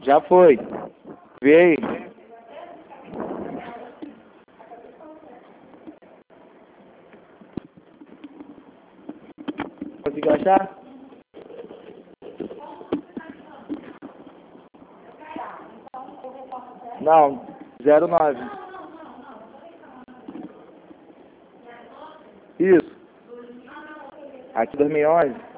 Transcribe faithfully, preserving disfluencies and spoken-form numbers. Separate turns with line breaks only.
Já foi. Vê aí. Conseguiu achar? Não, zero nove. Isso. Aqui dois mil e onze.